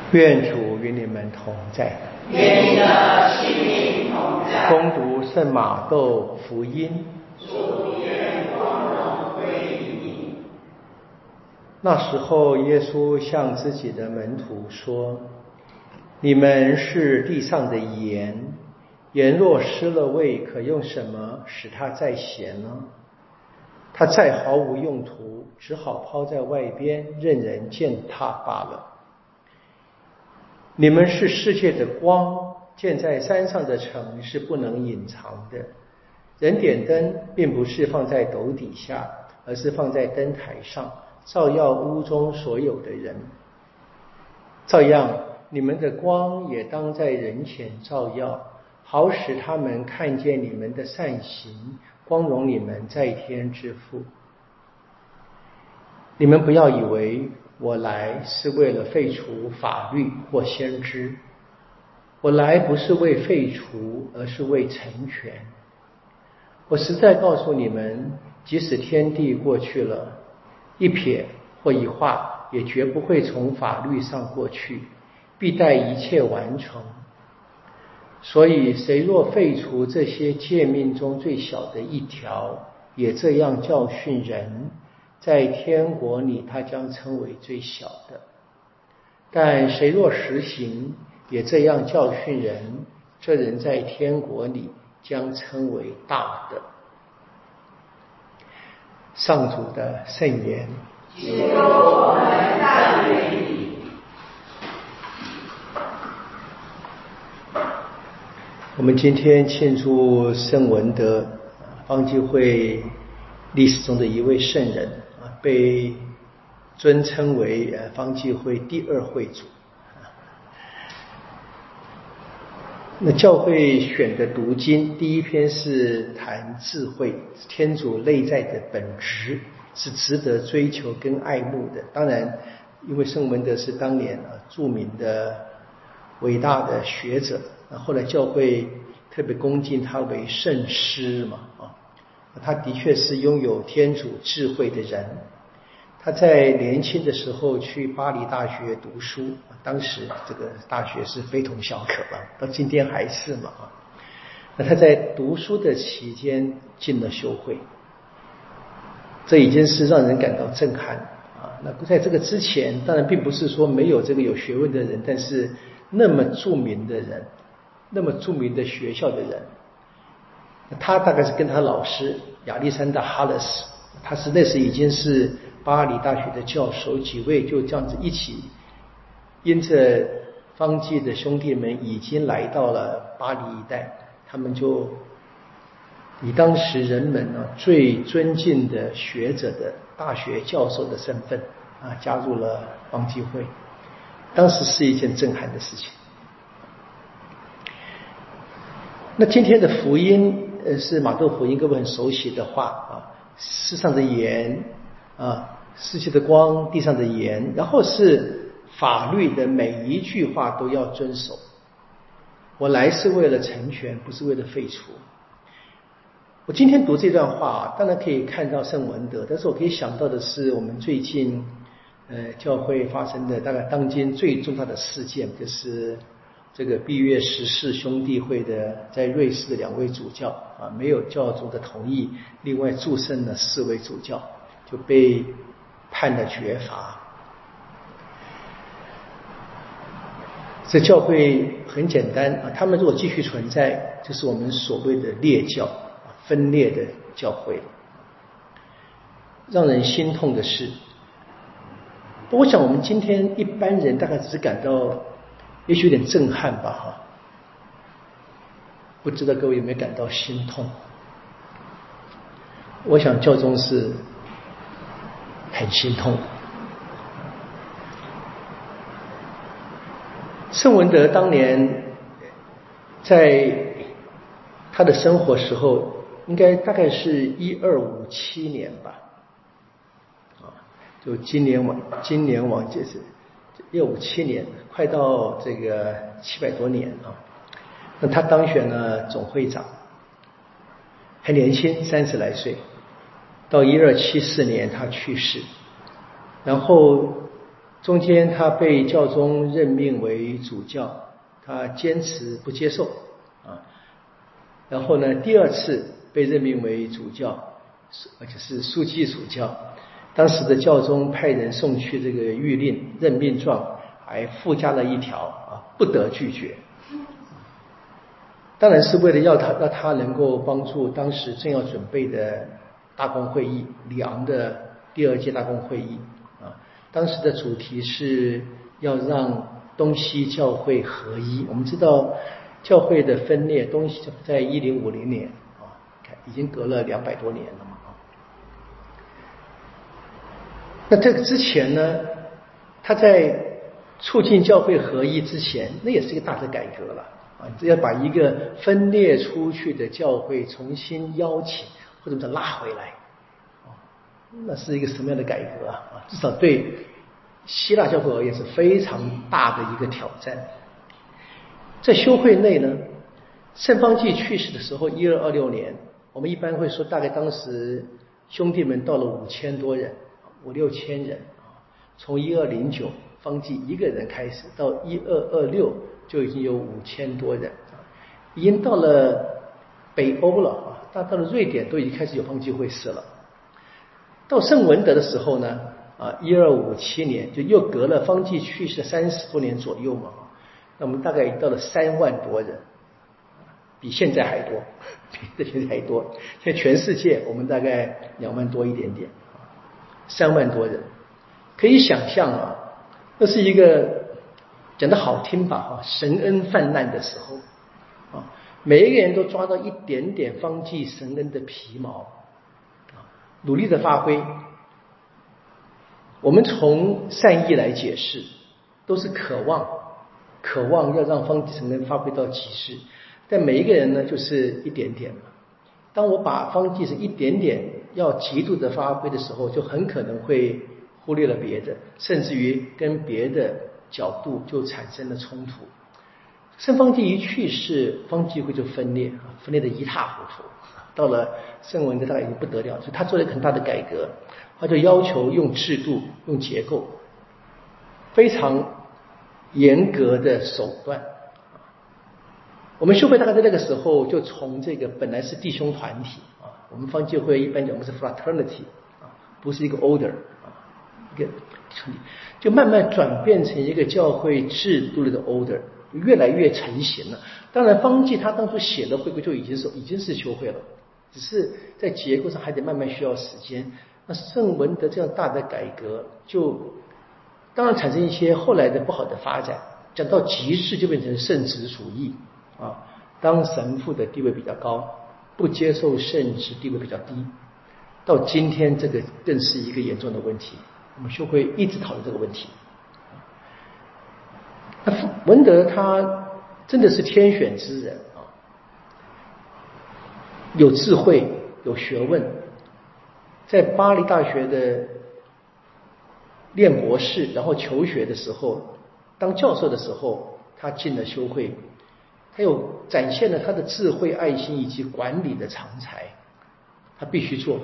愿主与你们同在。 愿你的心灵同在。 恭读圣马窦福音。 主愿光荣归于你。 那时候，耶稣向自己的门徒说：“你们是地上的盐，盐若失了味，可用什么使它再咸呢？它再毫无用途，只好抛在外边，任人践踏罢了。你们是世界的光，建在山上的城是不能隐藏的。人点灯，并不是放在斗底下，而是放在灯台上，照耀屋中所有的人。照样，你们的光也当在人前照耀，好使他们看见你们的善行，光荣你们在天之父。你们不要以为我来是为了废除法律或先知，我来不是为废除，而是为成全。我实在告诉你们，即使天地过去了，一撇或一画也绝不会从法律上过去，必待一切完成。所以谁若废除这些诫命中最小的一条，也这样教训人，在天国里他将称为最小的。但谁若实行，也这样教训人，这人在天国里将称为大的。上主的圣言。 只有我们赞美你。 我们今天庆祝圣文德，方济会历史中的一位圣人，被尊称为方济会第二会主。那教会选的读经，第一篇是谈智慧，天主内在的本质，是值得追求跟爱慕的。当然，因为圣文德是当年著名的伟大的学者，后来教会特别恭敬他为圣师嘛，他的确是拥有天主智慧的人。他在年轻的时候去巴黎大学读书，当时这个大学是非同小可了，到今天还是嘛。那他在读书的期间进了修会，这已经是让人感到震撼啊。那在这个之前，当然并不是说没有这个有学问的人，但是那么著名的人，那么著名的学校的人，他大概是跟他老师亚历山大·哈勒斯，他是那时已经是巴黎大学的教授，几位就这样子一起，因着方济的兄弟们已经来到了巴黎一带，他们就以当时人们最尊敬的学者的大学教授的身份加入了方济会，当时是一件震撼的事情。那今天的福音是马窦福音，各位很熟悉的话世上的盐世界的光，地上的盐，然后是法律的每一句话都要遵守。我来是为了成全，不是为了废除。我今天读这段话当然可以看到圣文德，但是我可以想到的是我们最近教会发生的大概当今最重大的事件，就是这个闭月14兄弟会的在瑞士的2位主教没有教宗的同意，另外祝圣了4位主教，就被判了绝罚。这教会很简单他们如果继续存在，就是我们所谓的裂教，分裂的教会。让人心痛的是，我想我们今天一般人大概只是感到也许有点震撼吧不知道各位有没有感到心痛。我想教宗是很心痛的。圣文德当年在他的生活时候，应该大概是1257年吧，就今年往就是1257年，快到这个700多年那他当选了总会长，很年轻，30来岁。到1274年他去世，然后中间他被教宗任命为主教，他坚持不接受啊。然后呢，第二次被任命为主教，而且是枢机主教。当时的教宗派人送去这个谕令任命状，还附加了一条啊，不得拒绝。当然是为了让他能够帮助当时正要准备的大公会议，里昂的第2届大公会议啊。当时的主题是要让东西教会合一。我们知道教会的分裂，东西在1050年啊，已经隔了200多年了嘛啊。那这个之前呢，他在促进教会合一之前，那也是一个大的改革了啊！要把一个分裂出去的教会重新邀请或者拉回来，那是一个什么样的改革啊？至少对希腊教会而言是非常大的一个挑战。在修会内呢，圣方济去世的时候，1226年，我们一般会说大概当时兄弟们到了5000多人，5、6千人啊。从1209方济一个人开始，到1226就已经有5000多人啊，已经到了北欧了啊，到了瑞典都已经开始有方济会士了。到圣文德的时候呢，1257年就又隔了方济去世30多年左右嘛，那我们大概到了3万多人，比现在还多，比现在还多。现在全世界我们大概2万多一点点，3万多人，可以想象啊，那是一个讲得好听吧神恩泛滥的时候啊，每一个人都抓到一点点方济神恩的皮毛啊，努力的发挥。我们从善意来解释，都是渴望要让方济神恩发挥到极致，但每一个人呢就是一点点。当我把方济是一点点要极度的发挥的时候，就很可能会忽略了别的，甚至于跟别的角度就产生了冲突。圣方济一去世，方济会就分裂得一塌糊涂。到了圣文德大概已经不得了，所以他做了一个很大的改革，他就要求用制度、用结构，非常严格的手段。我们修会大概在那个时候就从这个本来是弟兄团体啊，我们方济会一般讲我们是 fraternity 啊，不是一个 order 啊，一个就慢慢转变成一个教会制度的 order， 越来越成型了。当然方济他当初写的会规就已经是修会了，只是在结构上还得慢慢需要时间。那圣文德这样大的改革，就当然产生一些后来的不好的发展，讲到极致就变成圣职主义啊，当神父的地位比较高，不接受圣职地位比较低。到今天这个更是一个严重的问题，我们修会一直讨论这个问题。那文德他真的是天选之人啊，有智慧有学问，在巴黎大学的念博士，然后求学的时候，当教授的时候，他进了修会，他又展现了他的智慧、爱心以及管理的长才。他必须做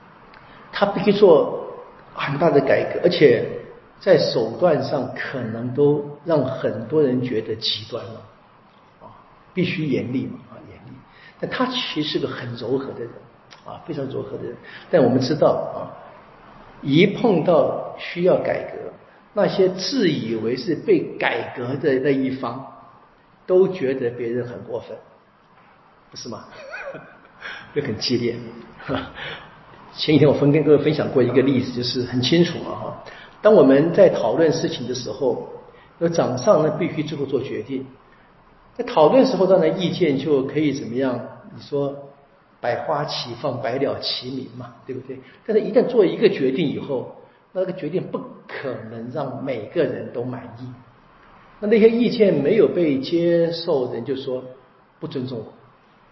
很大的改革，而且在手段上可能都让很多人觉得极端了啊，必须严厉嘛严厉。但他其实是个很柔和的人啊，非常柔和的人。但我们知道啊，一碰到需要改革，那些自以为是被改革的那一方，都觉得别人很过分，不是吗？就很激烈。前几天我跟各位分享过一个例子，就是很清楚啊。当我们在讨论事情的时候，有长上呢必须最后做决定。在讨论时候，当然意见就可以怎么样？你说百花齐放，百鸟齐鸣嘛，对不对？但是一旦做一个决定以后，那个决定不可能让每个人都满意。那些意见没有被接受的人就说不尊重我，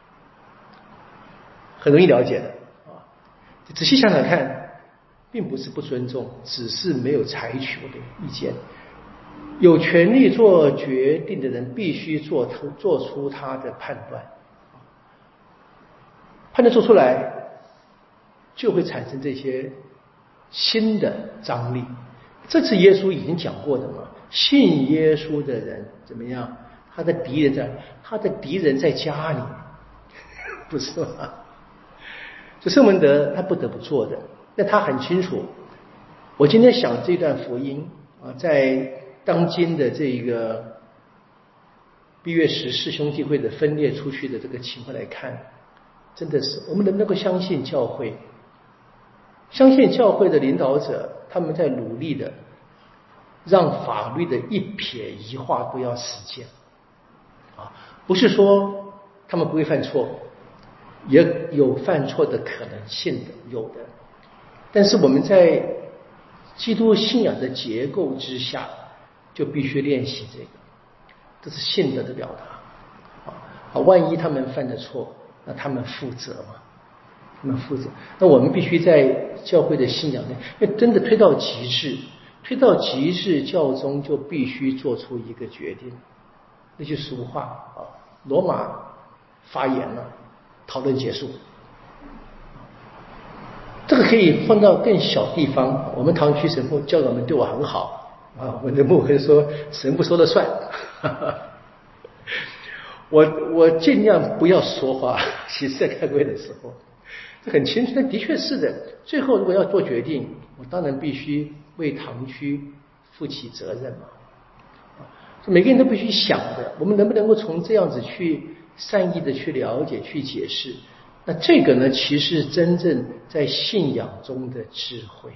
很容易了解的啊。仔细想想看，并不是不尊重，只是没有采取我的意见。有权利做决定的人必须做出他的判断，判断做出来就会产生这些新的张力。 这次耶稣已经讲过的嘛，信耶稣的人怎么样？他的敌人在家里，不是吗？这圣门德他不得不做的，那他很清楚。我今天想这段福音啊，在当今的这个毕月十四兄弟会的分裂出去的这个情况来看，真的是我们能不能够相信教会？相信教会的领导者，他们在努力的让法律的一撇一划都要实践啊，不是说他们不会犯错，也有犯错的可能性的，有的。但是我们在基督信仰的结构之下，就必须练习这个，这是信德的表达啊。万一他们犯的错，那他们负责嘛？他们负责。那我们必须在教会的信仰内，因为真的推到极致，教宗就必须做出一个决定。那句俗话啊，罗马发言了，讨论结束。这个可以放到更小地方。我们堂区神父教导们对我很好啊，我的牧会说神父说了算。我尽量不要说话，其实在开会的时候，这很清楚。但的确是的，最后如果要做决定，我当然必须为堂区负起责任嘛。每个人都必须想的，我们能不能够从这样子去善意的去了解、去解释？那这个呢，其实真正在信仰中的智慧。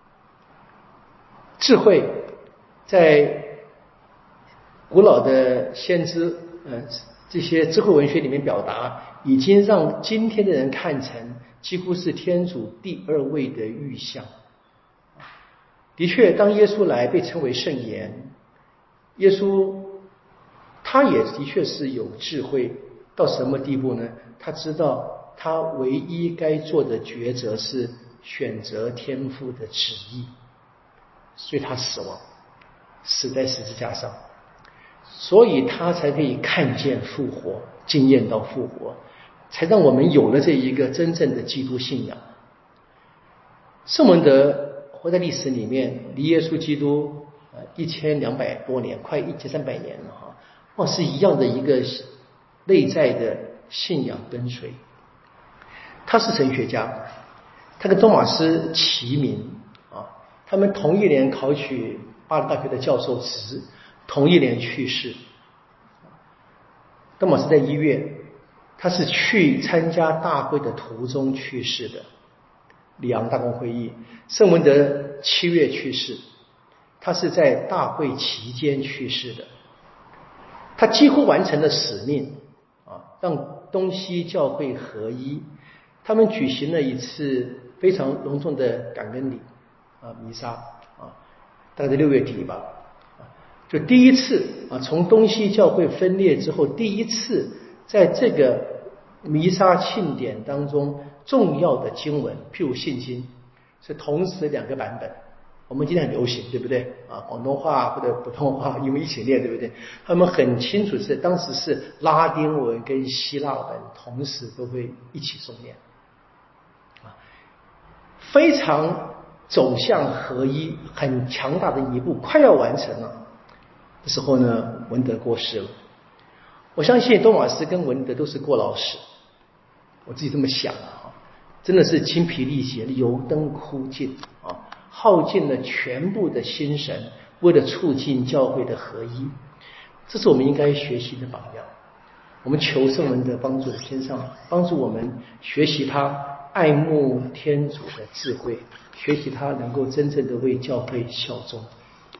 智慧在古老的先知这些智慧文学里面表达，已经让今天的人看成几乎是天主第二位的预象。的确，当耶稣来被称为圣言，耶稣他也的确是有智慧到什么地步呢？他知道他唯一该做的抉择是选择天父的旨意，所以他死亡，死在十字架上，所以他才可以看见复活，经验到复活，才让我们有了这一个真正的基督信仰。圣文德活在历史里面，离耶稣基督1200多年，快1300年了哈，是一样的一个内在的信仰跟随。他是神学家，他跟多马斯齐名啊，他们同一年考取巴黎大学的教授职，同一年去世。多马斯在1月，他是去参加大会的途中去世的，里昂大公会议。圣文德7月去世，他是在大会期间去世的。他几乎完成了使命啊，让东西教会合一。他们举行了一次非常隆重的感恩礼啊，弥撒啊，大概在6月底吧，就第一次啊，从东西教会分裂之后，第一次在这个弥撒庆典当中重要的经文，譬如信经，是同时2个版本。我们今天很流行，对不对啊？广东话或者普通话因为一起念，对不对？他们很清楚是当时是拉丁文跟希腊文同时都会一起诵念啊，非常走向合一，很强大的一步，快要完成了。这时候呢，文德过世了。我相信多马斯跟文德都是过劳死，我自己这么想啊，真的是精疲力竭，油灯枯尽啊，耗尽了全部的心神，为了促进教会的合一。这是我们应该学习的榜样。我们求圣文德帮助天上，帮助我们学习他爱慕天主的智慧，学习他能够真正的为教会效忠。